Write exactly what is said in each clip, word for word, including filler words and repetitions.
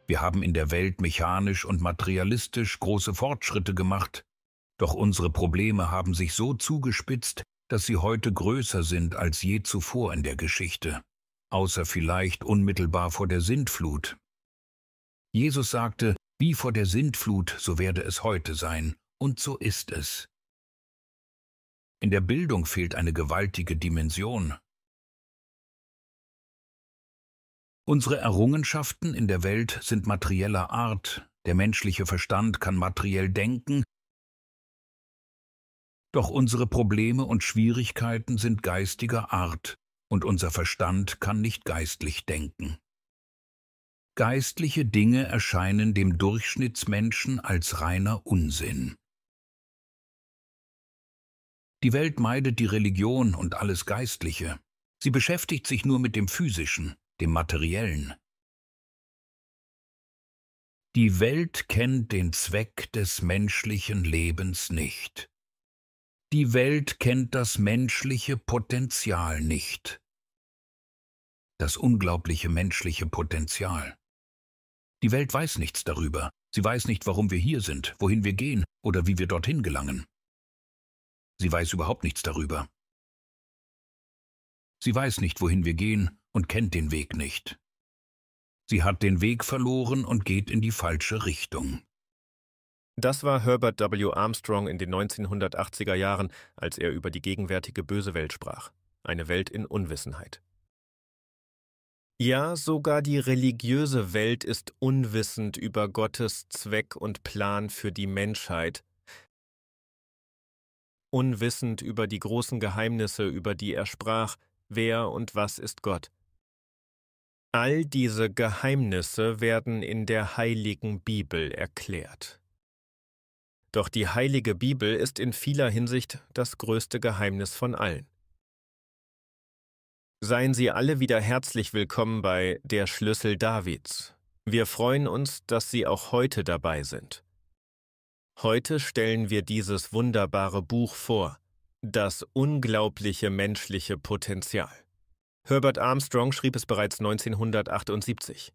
Wir haben in der Welt mechanisch und materialistisch große Fortschritte gemacht, doch unsere Probleme haben sich so zugespitzt, dass sie heute größer sind als je zuvor in der Geschichte, außer vielleicht unmittelbar vor der Sintflut. Jesus sagte, wie vor der Sintflut, so werde es heute sein, und so ist es. In der Bildung fehlt eine gewaltige Dimension. Unsere Errungenschaften in der Welt sind materieller Art, der menschliche Verstand kann materiell denken, doch unsere Probleme und Schwierigkeiten sind geistiger Art, und unser Verstand kann nicht geistlich denken. Geistliche Dinge erscheinen dem Durchschnittsmenschen als reiner Unsinn. Die Welt meidet die Religion und alles Geistliche. Sie beschäftigt sich nur mit dem Physischen, dem Materiellen. Die Welt kennt den Zweck des menschlichen Lebens nicht. Die Welt kennt das menschliche Potenzial nicht. Das unglaubliche menschliche Potenzial. Die Welt weiß nichts darüber. Sie weiß nicht, warum wir hier sind, wohin wir gehen oder wie wir dorthin gelangen. Sie weiß überhaupt nichts darüber. Sie weiß nicht, wohin wir gehen und kennt den Weg nicht. Sie hat den Weg verloren und geht in die falsche Richtung. Das war Herbert W. Armstrong in den neunzehnhundertachtziger Jahren, als er über die gegenwärtige böse Welt sprach. Eine Welt in Unwissenheit. Ja, sogar die religiöse Welt ist unwissend über Gottes Zweck und Plan für die Menschheit, unwissend über die großen Geheimnisse, über die er sprach, wer und was ist Gott. All diese Geheimnisse werden in der Heiligen Bibel erklärt. Doch die Heilige Bibel ist in vieler Hinsicht das größte Geheimnis von allen. Seien Sie alle wieder herzlich willkommen bei Der Schlüssel Davids. Wir freuen uns, dass Sie auch heute dabei sind. Heute stellen wir dieses wunderbare Buch vor, das unglaubliche menschliche Potenzial. Herbert Armstrong schrieb es bereits neunzehnhundertachtundsiebzig.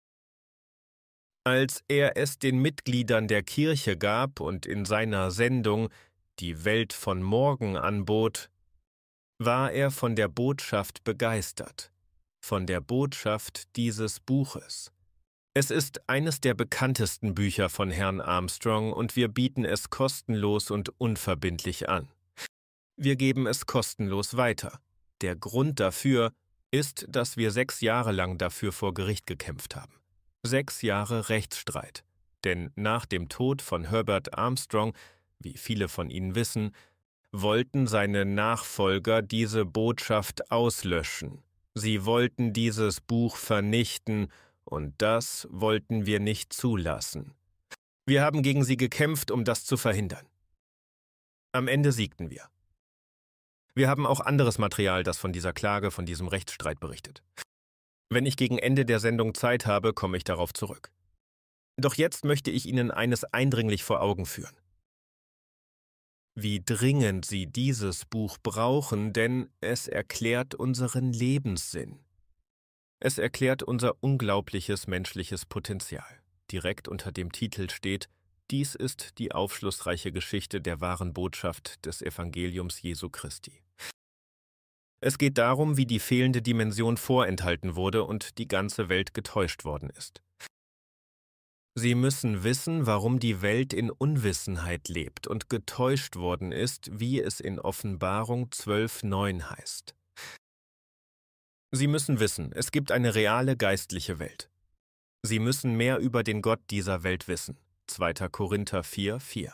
Als er es den Mitgliedern der Kirche gab und in seiner Sendung Die Welt von morgen anbot, war er von der Botschaft begeistert, von der Botschaft dieses Buches. Es ist eines der bekanntesten Bücher von Herrn Armstrong und wir bieten es kostenlos und unverbindlich an. Wir geben es kostenlos weiter. Der Grund dafür ist, dass wir sechs Jahre lang dafür vor Gericht gekämpft haben. Sechs Jahre Rechtsstreit. Denn nach dem Tod von Herbert Armstrong, wie viele von Ihnen wissen, wollten seine Nachfolger diese Botschaft auslöschen. Sie wollten dieses Buch vernichten, und das wollten wir nicht zulassen. Wir haben gegen sie gekämpft, um das zu verhindern. Am Ende siegten wir. Wir haben auch anderes Material, das von dieser Klage, von diesem Rechtsstreit berichtet. Wenn ich gegen Ende der Sendung Zeit habe, komme ich darauf zurück. Doch jetzt möchte ich Ihnen eines eindringlich vor Augen führen. Wie dringend Sie dieses Buch brauchen, denn es erklärt unseren Lebenssinn. Es erklärt unser unglaubliches menschliches Potenzial. Direkt unter dem Titel steht: Dies ist die aufschlussreiche Geschichte der wahren Botschaft des Evangeliums Jesu Christi. Es geht darum, wie die fehlende Dimension vorenthalten wurde und die ganze Welt getäuscht worden ist. Sie müssen wissen, warum die Welt in Unwissenheit lebt und getäuscht worden ist, wie es in Offenbarung zwölf neun heißt. Sie müssen wissen, es gibt eine reale geistliche Welt. Sie müssen mehr über den Gott dieser Welt wissen. zweiter Korinther vier vier.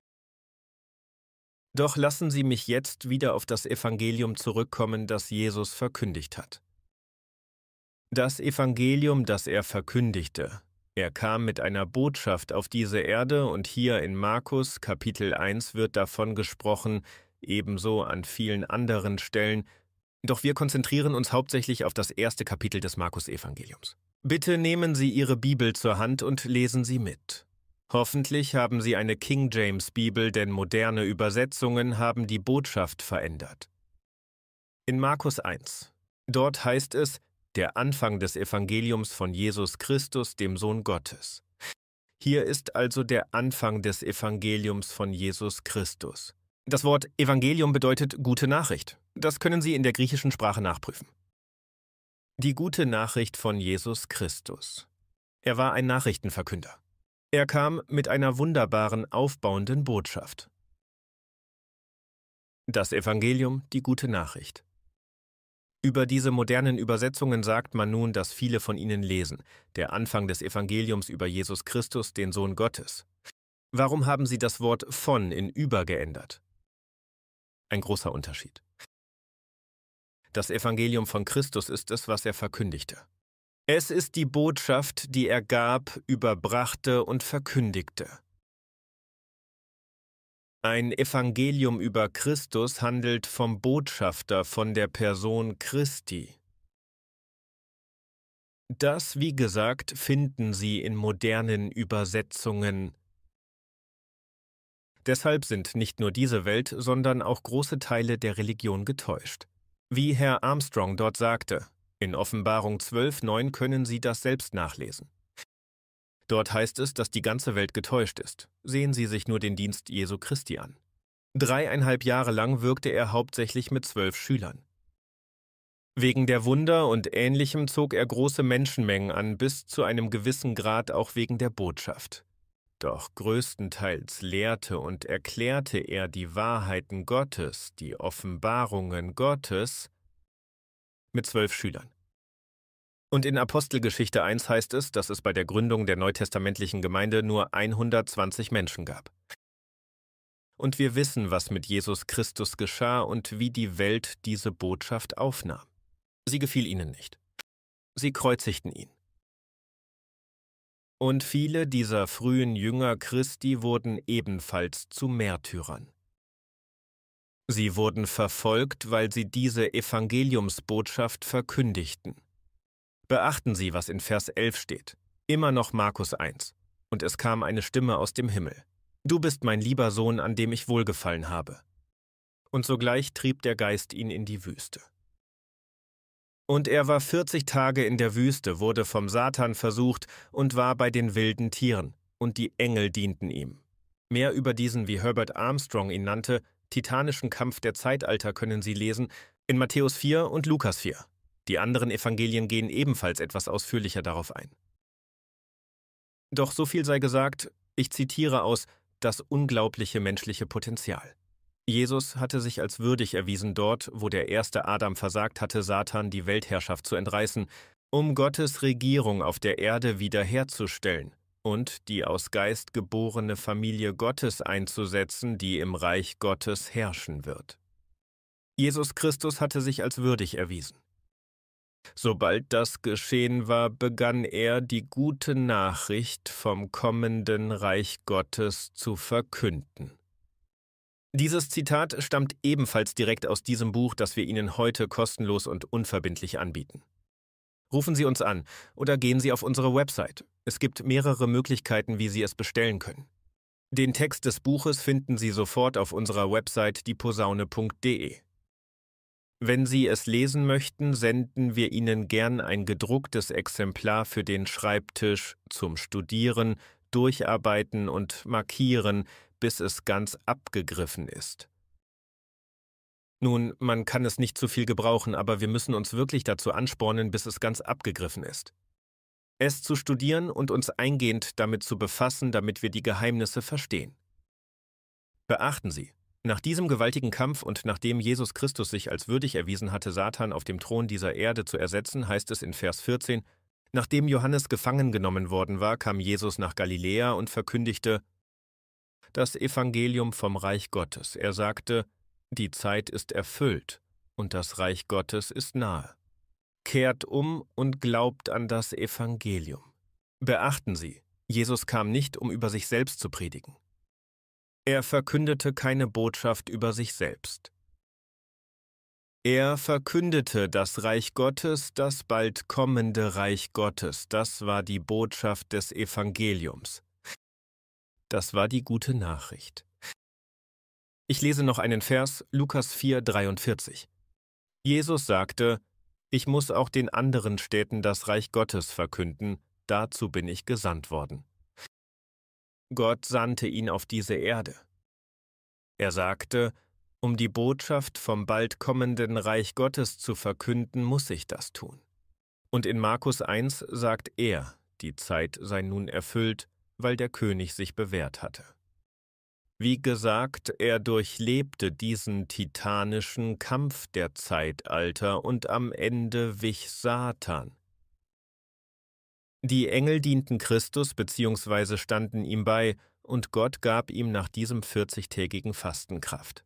Doch lassen Sie mich jetzt wieder auf das Evangelium zurückkommen, das Jesus verkündigt hat. Das Evangelium, das er verkündigte. Er kam mit einer Botschaft auf diese Erde und hier in Markus Kapitel eins wird davon gesprochen, ebenso an vielen anderen Stellen, doch wir konzentrieren uns hauptsächlich auf das erste Kapitel des Markus-Evangeliums. Bitte nehmen Sie Ihre Bibel zur Hand und lesen Sie mit. Hoffentlich haben Sie eine King James Bibel, denn moderne Übersetzungen haben die Botschaft verändert. In Markus eins. Dort heißt es: der Anfang des Evangeliums von Jesus Christus, dem Sohn Gottes. Hier ist also der Anfang des Evangeliums von Jesus Christus. Das Wort Evangelium bedeutet gute Nachricht. Das können Sie in der griechischen Sprache nachprüfen. Die gute Nachricht von Jesus Christus. Er war ein Nachrichtenverkünder. Er kam mit einer wunderbaren, aufbauenden Botschaft. Das Evangelium, die gute Nachricht. Über diese modernen Übersetzungen sagt man nun, dass viele von ihnen lesen, der Anfang des Evangeliums über Jesus Christus, den Sohn Gottes. Warum haben sie das Wort von in über geändert? Ein großer Unterschied. Das Evangelium von Christus ist es, was er verkündigte. Es ist die Botschaft, die er gab, überbrachte und verkündigte. Ein Evangelium über Christus handelt vom Botschafter, von der Person Christi. Das, wie gesagt, finden Sie in modernen Übersetzungen. Deshalb sind nicht nur diese Welt, sondern auch große Teile der Religion getäuscht. Wie Herr Armstrong dort sagte, in Offenbarung zwölf neun können Sie das selbst nachlesen. Dort heißt es, dass die ganze Welt getäuscht ist. Sehen Sie sich nur den Dienst Jesu Christi an. Dreieinhalb Jahre lang wirkte er hauptsächlich mit zwölf Schülern. Wegen der Wunder und Ähnlichem zog er große Menschenmengen an, bis zu einem gewissen Grad auch wegen der Botschaft. Doch größtenteils lehrte und erklärte er die Wahrheiten Gottes, die Offenbarungen Gottes, mit zwölf Schülern. Und in Apostelgeschichte eins heißt es, dass es bei der Gründung der neutestamentlichen Gemeinde nur hundertzwanzig Menschen gab. Und wir wissen, was mit Jesus Christus geschah und wie die Welt diese Botschaft aufnahm. Sie gefiel ihnen nicht. Sie kreuzigten ihn. Und viele dieser frühen Jünger Christi wurden ebenfalls zu Märtyrern. Sie wurden verfolgt, weil sie diese Evangeliumsbotschaft verkündigten. Beachten Sie, was in Vers elf steht. Immer noch Markus eins. Und es kam eine Stimme aus dem Himmel. Du bist mein lieber Sohn, an dem ich wohlgefallen habe. Und sogleich trieb der Geist ihn in die Wüste. Und er war vierzig Tage in der Wüste, wurde vom Satan versucht und war bei den wilden Tieren, und die Engel dienten ihm. Mehr über diesen, wie Herbert Armstrong ihn nannte, titanischen Kampf der Zeitalter können Sie lesen in Matthäus vier und Lukas vier. Die anderen Evangelien gehen ebenfalls etwas ausführlicher darauf ein. Doch so viel sei gesagt, ich zitiere aus Das unglaubliche menschliche Potenzial. Jesus hatte sich als würdig erwiesen dort, wo der erste Adam versagt hatte, Satan die Weltherrschaft zu entreißen, um Gottes Regierung auf der Erde wiederherzustellen und die aus Geist geborene Familie Gottes einzusetzen, die im Reich Gottes herrschen wird. Jesus Christus hatte sich als würdig erwiesen. Sobald das geschehen war, begann er, die gute Nachricht vom kommenden Reich Gottes zu verkünden. Dieses Zitat stammt ebenfalls direkt aus diesem Buch, das wir Ihnen heute kostenlos und unverbindlich anbieten. Rufen Sie uns an oder gehen Sie auf unsere Website. Es gibt mehrere Möglichkeiten, wie Sie es bestellen können. Den Text des Buches finden Sie sofort auf unserer Website dieposaune punkt de. Wenn Sie es lesen möchten, senden wir Ihnen gern ein gedrucktes Exemplar für den Schreibtisch zum Studieren, Durcharbeiten und Markieren, bis es ganz abgegriffen ist. Nun, man kann es nicht zu viel gebrauchen, aber wir müssen uns wirklich dazu anspornen, bis es ganz abgegriffen ist. Es zu studieren und uns eingehend damit zu befassen, damit wir die Geheimnisse verstehen. Beachten Sie, nach diesem gewaltigen Kampf und nachdem Jesus Christus sich als würdig erwiesen hatte, Satan auf dem Thron dieser Erde zu ersetzen, heißt es in Vers vierzehn, nachdem Johannes gefangen genommen worden war, kam Jesus nach Galiläa und verkündigte das Evangelium vom Reich Gottes. Er sagte, die Zeit ist erfüllt und das Reich Gottes ist nahe. Kehrt um und glaubt an das Evangelium. Beachten Sie, Jesus kam nicht, um über sich selbst zu predigen. Er verkündete keine Botschaft über sich selbst. Er verkündete das Reich Gottes, das bald kommende Reich Gottes. Das war die Botschaft des Evangeliums. Das war die gute Nachricht. Ich lese noch einen Vers, Lukas vier, dreiundvierzig. Jesus sagte, Ich muss auch den anderen Städten das Reich Gottes verkünden, dazu bin ich gesandt worden. Gott sandte ihn auf diese Erde. Er sagte, um die Botschaft vom bald kommenden Reich Gottes zu verkünden, muss ich das tun. Und in Markus eins sagt er, die Zeit sei nun erfüllt, weil der König sich bewährt hatte. Wie gesagt, er durchlebte diesen titanischen Kampf der Zeitalter und am Ende wich Satan. Die Engel dienten Christus bzw. standen ihm bei, und Gott gab ihm nach diesem vierzigtägigen Fasten Kraft.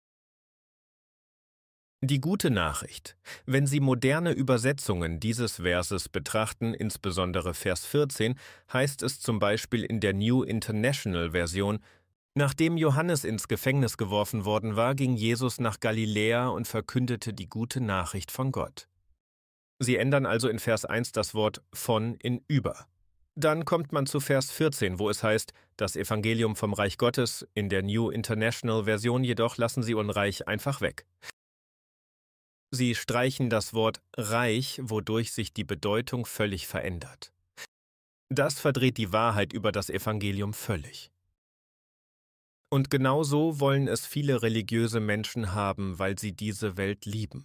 Die gute Nachricht: Wenn Sie moderne Übersetzungen dieses Verses betrachten, insbesondere Vers vierzehn, heißt es zum Beispiel in der New International Version: Nachdem Johannes ins Gefängnis geworfen worden war, ging Jesus nach Galiläa und verkündete die gute Nachricht von Gott. Sie ändern also in Vers eins das Wort von in über. Dann kommt man zu Vers vierzehn, wo es heißt, das Evangelium vom Reich Gottes, in der New International Version jedoch lassen Sie Unreich einfach weg. Sie streichen das Wort Reich, wodurch sich die Bedeutung völlig verändert. Das verdreht die Wahrheit über das Evangelium völlig. Und genau so wollen es viele religiöse Menschen haben, weil sie diese Welt lieben.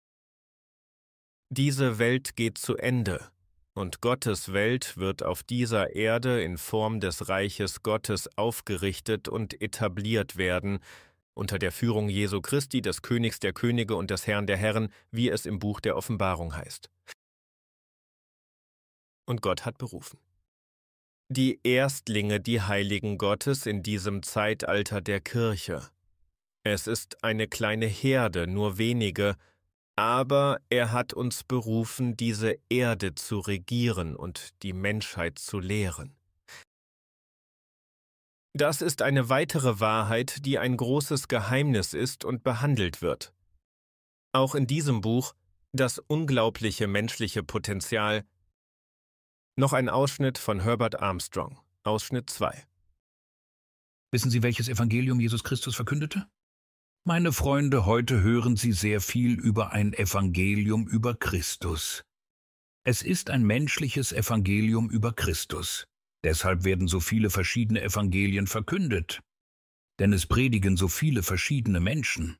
Diese Welt geht zu Ende, und Gottes Welt wird auf dieser Erde in Form des Reiches Gottes aufgerichtet und etabliert werden, unter der Führung Jesu Christi, des Königs der Könige und des Herrn der Herren, wie es im Buch der Offenbarung heißt. Und Gott hat berufen. Die Erstlinge, die Heiligen Gottes in diesem Zeitalter der Kirche. Es ist eine kleine Herde, nur wenige, aber er hat uns berufen, diese Erde zu regieren und die Menschheit zu lehren. Das ist eine weitere Wahrheit, die ein großes Geheimnis ist und behandelt wird. Auch in diesem Buch, das unglaubliche menschliche Potenzial. Noch ein Ausschnitt von Herbert Armstrong, Ausschnitt zwei. Wissen Sie, welches Evangelium Jesus Christus verkündete? Meine Freunde, heute hören Sie sehr viel über ein Evangelium über Christus. Es ist ein menschliches Evangelium über Christus. Deshalb werden so viele verschiedene Evangelien verkündet. Denn es predigen so viele verschiedene Menschen.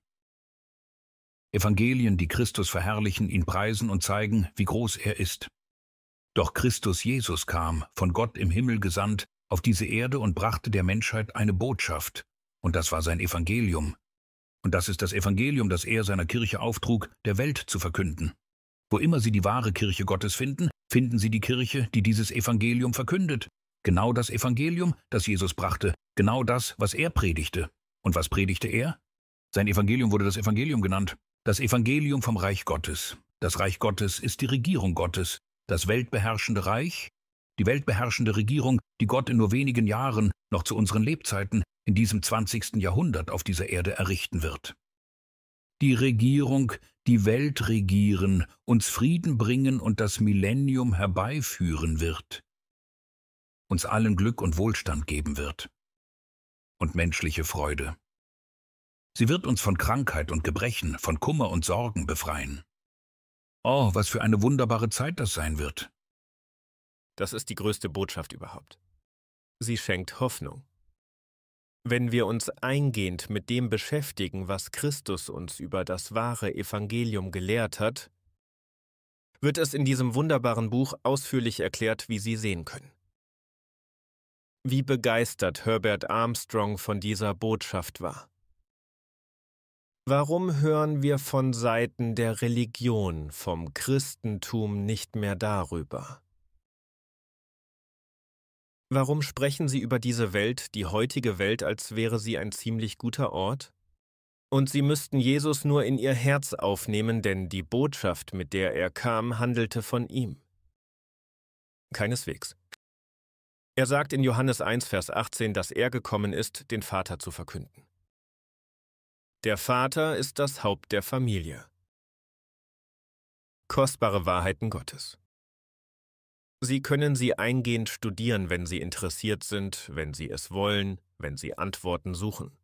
Evangelien, die Christus verherrlichen, ihn preisen und zeigen, wie groß er ist. Doch Christus Jesus kam, von Gott im Himmel gesandt, auf diese Erde und brachte der Menschheit eine Botschaft. Und das war sein Evangelium. Und das ist das Evangelium, das er seiner Kirche auftrug, der Welt zu verkünden. Wo immer Sie die wahre Kirche Gottes finden, finden Sie die Kirche, die dieses Evangelium verkündet. Genau das Evangelium, das Jesus brachte, genau das, was er predigte. Und was predigte er? Sein Evangelium wurde das Evangelium genannt. Das Evangelium vom Reich Gottes. Das Reich Gottes ist die Regierung Gottes, das weltbeherrschende Reich, die weltbeherrschende Regierung, die Gott in nur wenigen Jahren, noch zu unseren Lebzeiten, in diesem zwanzigsten Jahrhundert auf dieser Erde errichten wird. Die Regierung, die Welt regieren, uns Frieden bringen und das Millennium herbeiführen wird. Uns allen Glück und Wohlstand geben wird. Und menschliche Freude. Sie wird uns von Krankheit und Gebrechen, von Kummer und Sorgen befreien. Oh, was für eine wunderbare Zeit das sein wird. Das ist die größte Botschaft überhaupt. Sie schenkt Hoffnung. Wenn wir uns eingehend mit dem beschäftigen, was Christus uns über das wahre Evangelium gelehrt hat, wird es in diesem wunderbaren Buch ausführlich erklärt, wie Sie sehen können. Wie begeistert Herbert Armstrong von dieser Botschaft war. Warum hören wir von Seiten der Religion, vom Christentum nicht mehr darüber? Warum sprechen Sie über diese Welt, die heutige Welt, als wäre sie ein ziemlich guter Ort? Und Sie müssten Jesus nur in Ihr Herz aufnehmen, denn die Botschaft, mit der er kam, handelte von ihm. Keineswegs. Er sagt in Johannes eins, Vers achtzehn, dass er gekommen ist, den Vater zu verkünden. Der Vater ist das Haupt der Familie. Kostbare Wahrheiten Gottes. Sie können sie eingehend studieren, wenn Sie interessiert sind, wenn Sie es wollen, wenn Sie Antworten suchen.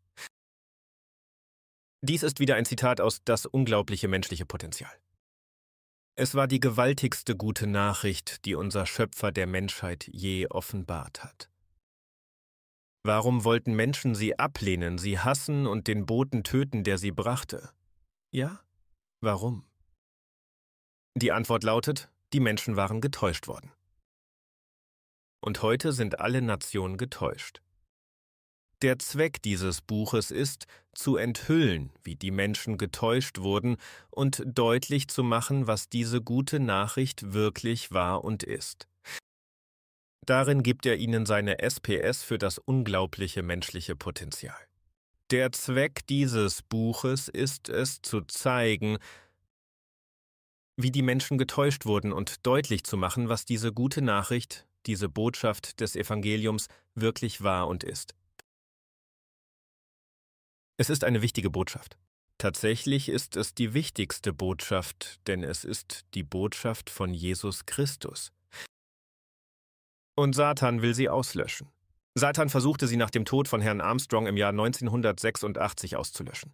Dies ist wieder ein Zitat aus Das unglaubliche menschliche Potenzial. Es war die gewaltigste gute Nachricht, die unser Schöpfer der Menschheit je offenbart hat. Warum wollten Menschen sie ablehnen, sie hassen und den Boten töten, der sie brachte? Ja, warum? Die Antwort lautet, die Menschen waren getäuscht worden. Und heute sind alle Nationen getäuscht. Der Zweck dieses Buches ist, zu enthüllen, wie die Menschen getäuscht wurden und deutlich zu machen, was diese gute Nachricht wirklich war und ist. Darin gibt er ihnen seine S P S für das unglaubliche menschliche Potenzial. Der Zweck dieses Buches ist es, zu zeigen, wie die Menschen getäuscht wurden und deutlich zu machen, was diese gute Nachricht, diese Botschaft des Evangeliums wirklich war und ist. Es ist eine wichtige Botschaft. Tatsächlich ist es die wichtigste Botschaft, denn es ist die Botschaft von Jesus Christus. Und Satan will sie auslöschen. Satan versuchte sie nach dem Tod von Herrn Armstrong im Jahr neunzehnhundertsechsundachtzig auszulöschen.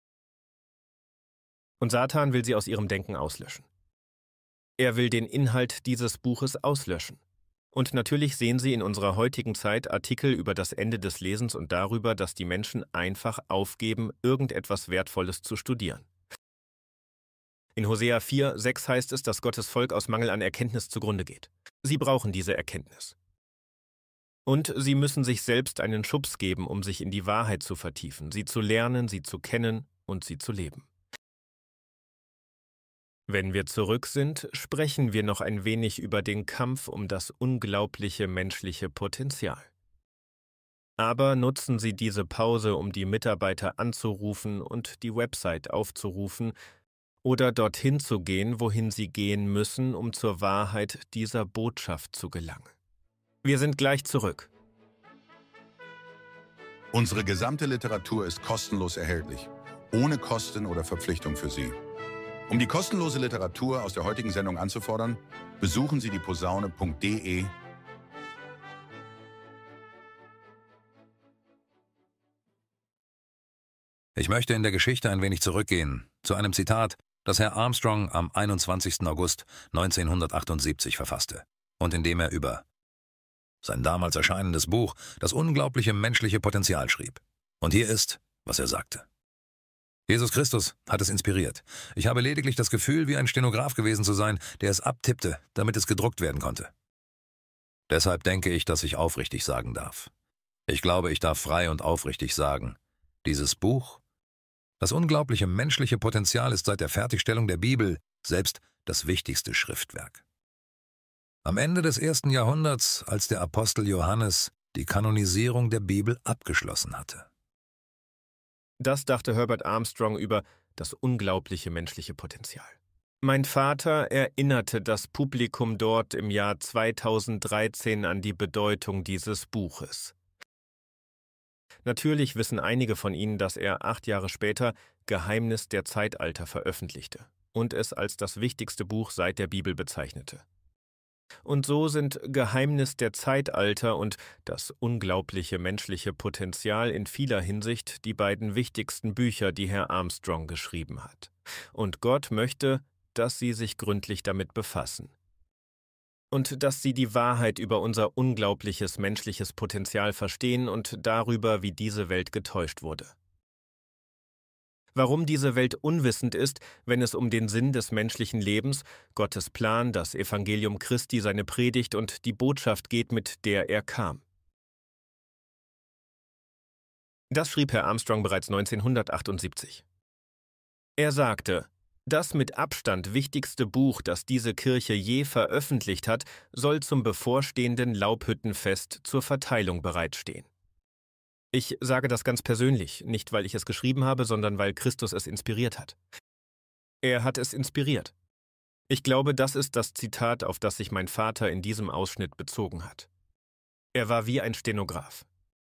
Und Satan will sie aus ihrem Denken auslöschen. Er will den Inhalt dieses Buches auslöschen. Und natürlich sehen Sie in unserer heutigen Zeit Artikel über das Ende des Lesens und darüber, dass die Menschen einfach aufgeben, irgendetwas Wertvolles zu studieren. In Hosea vier, sechs heißt es, dass Gottes Volk aus Mangel an Erkenntnis zugrunde geht. Sie brauchen diese Erkenntnis. Und sie müssen sich selbst einen Schubs geben, um sich in die Wahrheit zu vertiefen, sie zu lernen, sie zu kennen und sie zu leben. Wenn wir zurück sind, sprechen wir noch ein wenig über den Kampf um das unglaubliche menschliche Potenzial. Aber nutzen Sie diese Pause, um die Mitarbeiter anzurufen und die Website aufzurufen oder dorthin zu gehen, wohin Sie gehen müssen, um zur Wahrheit dieser Botschaft zu gelangen. Wir sind gleich zurück. Unsere gesamte Literatur ist kostenlos erhältlich, ohne Kosten oder Verpflichtung für Sie. Um die kostenlose Literatur aus der heutigen Sendung anzufordern, besuchen Sie die posaune punkt de. Ich möchte in der Geschichte ein wenig zurückgehen, zu einem Zitat, das Herr Armstrong am einundzwanzigsten August neunzehnhundertachtundsiebzig verfasste und in dem er über sein damals erscheinendes Buch Das unglaubliche menschliche Potenzial schrieb. Und hier ist, was er sagte. Jesus Christus hat es inspiriert. Ich habe lediglich das Gefühl, wie ein Stenograf gewesen zu sein, der es abtippte, damit es gedruckt werden konnte. Deshalb denke ich, dass ich aufrichtig sagen darf. Ich glaube, ich darf frei und aufrichtig sagen, dieses Buch, das unglaubliche menschliche Potenzial, ist seit der Fertigstellung der Bibel selbst das wichtigste Schriftwerk. Am Ende des ersten Jahrhunderts, als der Apostel Johannes die Kanonisierung der Bibel abgeschlossen hatte. Das dachte Herbert Armstrong über das unglaubliche menschliche Potenzial. Mein Vater erinnerte das Publikum dort im Jahr zweitausenddreizehn an die Bedeutung dieses Buches. Natürlich wissen einige von Ihnen, dass er acht Jahre später Geheimnis der Zeitalter veröffentlichte und es als das wichtigste Buch seit der Bibel bezeichnete. Und so sind Geheimnis der Zeitalter und das unglaubliche menschliche Potenzial in vieler Hinsicht die beiden wichtigsten Bücher, die Herr Armstrong geschrieben hat. Und Gott möchte, dass Sie sich gründlich damit befassen. Und dass Sie die Wahrheit über unser unglaubliches menschliches Potenzial verstehen und darüber, wie diese Welt getäuscht wurde. Warum diese Welt unwissend ist, wenn es um den Sinn des menschlichen Lebens, Gottes Plan, das Evangelium Christi, seine Predigt und die Botschaft geht, mit der er kam. Das schrieb Herr Armstrong bereits neunzehnhundertachtundsiebzig. Er sagte, das mit Abstand wichtigste Buch, das diese Kirche je veröffentlicht hat, soll zum bevorstehenden Laubhüttenfest zur Verteilung bereitstehen. Ich sage das ganz persönlich, nicht weil ich es geschrieben habe, sondern weil Christus es inspiriert hat. Er hat es inspiriert. Ich glaube, das ist das Zitat, auf das sich mein Vater in diesem Ausschnitt bezogen hat. Er war wie ein Stenograf.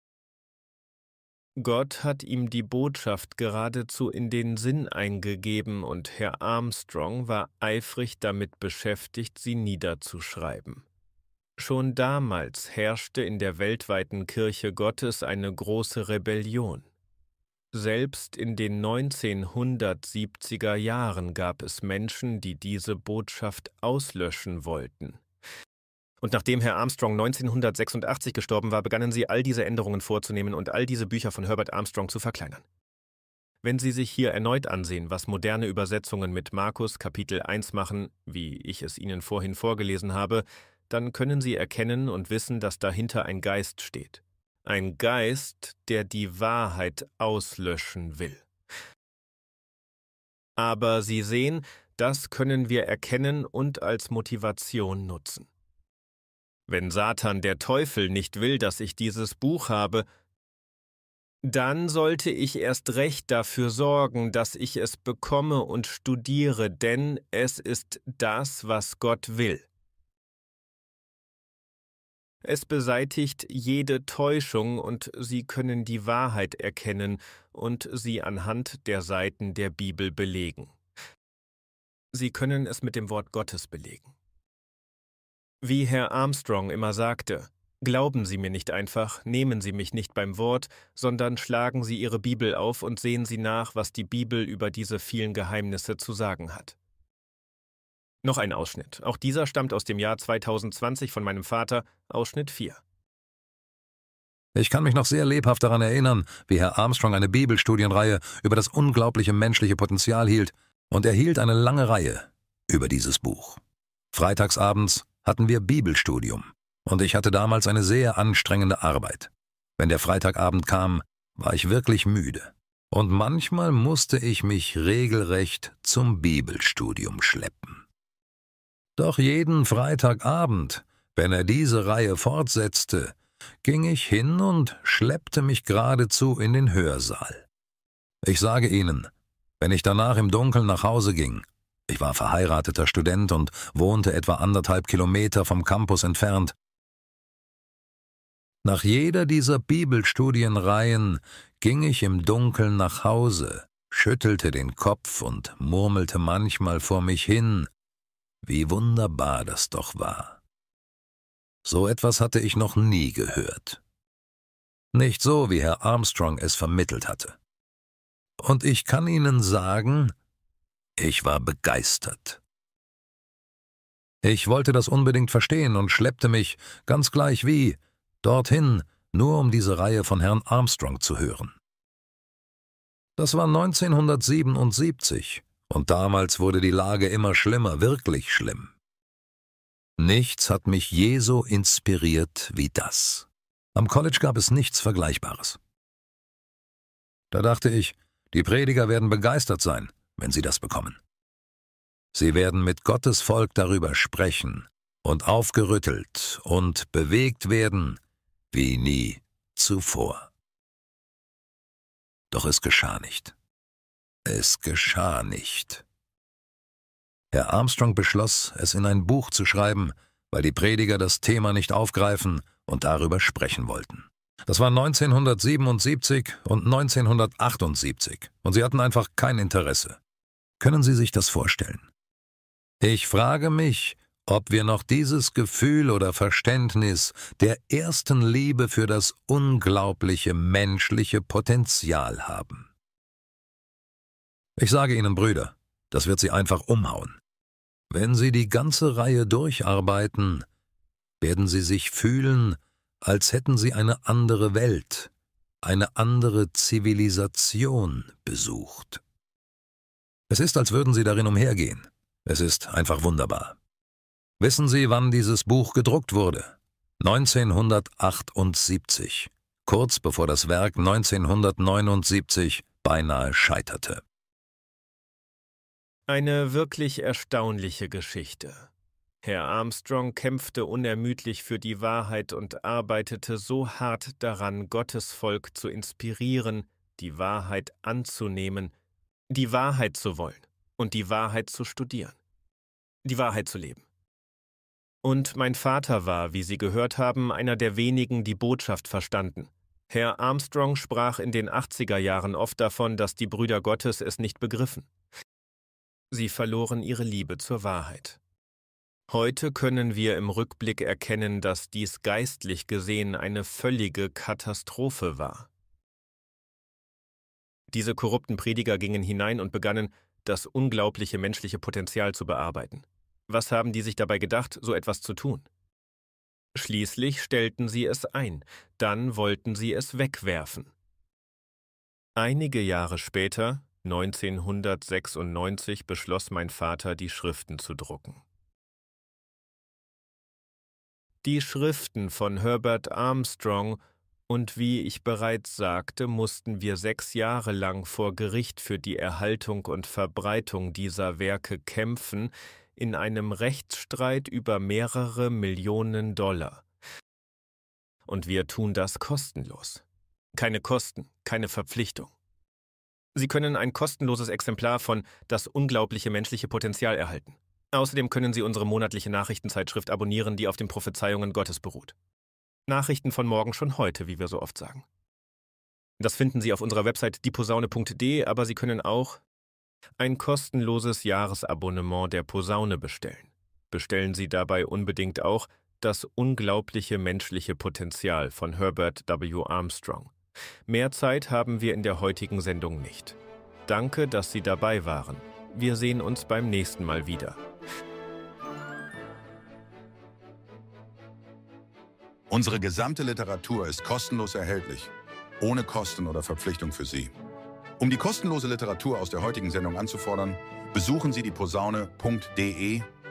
Gott hat ihm die Botschaft geradezu in den Sinn eingegeben und Herr Armstrong war eifrig damit beschäftigt, sie niederzuschreiben. Schon damals herrschte in der weltweiten Kirche Gottes eine große Rebellion. Selbst in den neunzehnhundertsiebziger Jahren gab es Menschen, die diese Botschaft auslöschen wollten. Und nachdem Herr Armstrong neunzehnhundertsechsundachtzig gestorben war, begannen sie, all diese Änderungen vorzunehmen und all diese Bücher von Herbert Armstrong zu verkleinern. Wenn Sie sich hier erneut ansehen, was moderne Übersetzungen mit Markus Kapitel eins machen, wie ich es Ihnen vorhin vorgelesen habe, dann können Sie erkennen und wissen, dass dahinter ein Geist steht. Ein Geist, der die Wahrheit auslöschen will. Aber Sie sehen, das können wir erkennen und als Motivation nutzen. Wenn Satan, der Teufel, nicht will, dass ich dieses Buch habe, dann sollte ich erst recht dafür sorgen, dass ich es bekomme und studiere, denn es ist das, was Gott will. Es beseitigt jede Täuschung und Sie können die Wahrheit erkennen und sie anhand der Seiten der Bibel belegen. Sie können es mit dem Wort Gottes belegen. Wie Herr Armstrong immer sagte, glauben Sie mir nicht einfach, nehmen Sie mich nicht beim Wort, sondern schlagen Sie Ihre Bibel auf und sehen Sie nach, was die Bibel über diese vielen Geheimnisse zu sagen hat. Noch ein Ausschnitt. Auch dieser stammt aus dem Jahr zweitausendzwanzig von meinem Vater, Ausschnitt vier. Ich kann mich noch sehr lebhaft daran erinnern, wie Herr Armstrong eine Bibelstudienreihe über das unglaubliche menschliche Potenzial hielt, und er hielt eine lange Reihe über dieses Buch. Freitagsabends hatten wir Bibelstudium, und ich hatte damals eine sehr anstrengende Arbeit. Wenn der Freitagabend kam, war ich wirklich müde, und manchmal musste ich mich regelrecht zum Bibelstudium schleppen. Doch jeden Freitagabend, wenn er diese Reihe fortsetzte, ging ich hin und schleppte mich geradezu in den Hörsaal. Ich sage Ihnen, wenn ich danach im Dunkeln nach Hause ging, ich war verheirateter Student und wohnte etwa anderthalb Kilometer vom Campus entfernt. Nach jeder dieser Bibelstudienreihen ging ich im Dunkeln nach Hause, schüttelte den Kopf und murmelte manchmal vor mich hin, wie wunderbar das doch war. So etwas hatte ich noch nie gehört. Nicht so, wie Herr Armstrong es vermittelt hatte. Und ich kann Ihnen sagen, ich war begeistert. Ich wollte das unbedingt verstehen und schleppte mich, ganz gleich wie, dorthin, nur um diese Reihe von Herrn Armstrong zu hören. Das war neunzehnhundertsiebenundsiebzig, und damals wurde die Lage immer schlimmer, wirklich schlimm. Nichts hat mich je so inspiriert wie das. Am College gab es nichts Vergleichbares. Da dachte ich, die Prediger werden begeistert sein, wenn sie das bekommen. Sie werden mit Gottes Volk darüber sprechen und aufgerüttelt und bewegt werden wie nie zuvor. Doch es geschah nicht. Es geschah nicht. Herr Armstrong beschloss, es in ein Buch zu schreiben, weil die Prediger das Thema nicht aufgreifen und darüber sprechen wollten. Das war neunzehnhundertsiebenundsiebzig und neunzehnhundertachtundsiebzig, und sie hatten einfach kein Interesse. Können Sie sich das vorstellen? Ich frage mich, ob wir noch dieses Gefühl oder Verständnis der ersten Liebe für das unglaubliche menschliche Potenzial haben. Ich sage Ihnen, Brüder, das wird Sie einfach umhauen. Wenn Sie die ganze Reihe durcharbeiten, werden Sie sich fühlen, als hätten Sie eine andere Welt, eine andere Zivilisation besucht. Es ist, als würden Sie darin umhergehen. Es ist einfach wunderbar. Wissen Sie, wann dieses Buch gedruckt wurde? neunzehnhundertachtundsiebzig, kurz bevor das Werk neunzehnhundertneunundsiebzig beinahe scheiterte. Eine wirklich erstaunliche Geschichte. Herr Armstrong kämpfte unermüdlich für die Wahrheit und arbeitete so hart daran, Gottes Volk zu inspirieren, die Wahrheit anzunehmen, die Wahrheit zu wollen und die Wahrheit zu studieren, die Wahrheit zu leben. Und mein Vater war, wie Sie gehört haben, einer der wenigen, die Botschaft verstanden. Herr Armstrong sprach in den achtziger Jahren oft davon, dass die Brüder Gottes es nicht begriffen. Sie verloren ihre Liebe zur Wahrheit. Heute können wir im Rückblick erkennen, dass dies geistlich gesehen eine völlige Katastrophe war. Diese korrupten Prediger gingen hinein und begannen, das unglaubliche menschliche Potenzial zu bearbeiten. Was haben die sich dabei gedacht, so etwas zu tun? Schließlich stellten sie es ein, dann wollten sie es wegwerfen. Einige Jahre später, neunzehnhundertsechsundneunzig, beschloss mein Vater, die Schriften zu drucken. Die Schriften von Herbert Armstrong, und wie ich bereits sagte, mussten wir sechs Jahre lang vor Gericht für die Erhaltung und Verbreitung dieser Werke kämpfen, in einem Rechtsstreit über mehrere Millionen Dollar. Und wir tun das kostenlos. Keine Kosten, keine Verpflichtung. Sie können ein kostenloses Exemplar von »Das unglaubliche menschliche Potenzial« erhalten. Außerdem können Sie unsere monatliche Nachrichtenzeitschrift abonnieren, die auf den Prophezeiungen Gottes beruht. Nachrichten von morgen schon heute, wie wir so oft sagen. Das finden Sie auf unserer Website dieposaune punkt de, aber Sie können auch ein kostenloses Jahresabonnement der Posaune bestellen. Bestellen Sie dabei unbedingt auch »Das unglaubliche menschliche Potenzial« von Herbert W. Armstrong. Mehr Zeit haben wir in der heutigen Sendung nicht. Danke, dass Sie dabei waren. Wir sehen uns beim nächsten Mal wieder. Unsere gesamte Literatur ist kostenlos erhältlich, ohne Kosten oder Verpflichtung für Sie. Um die kostenlose Literatur aus der heutigen Sendung anzufordern, besuchen Sie die posaune punkt de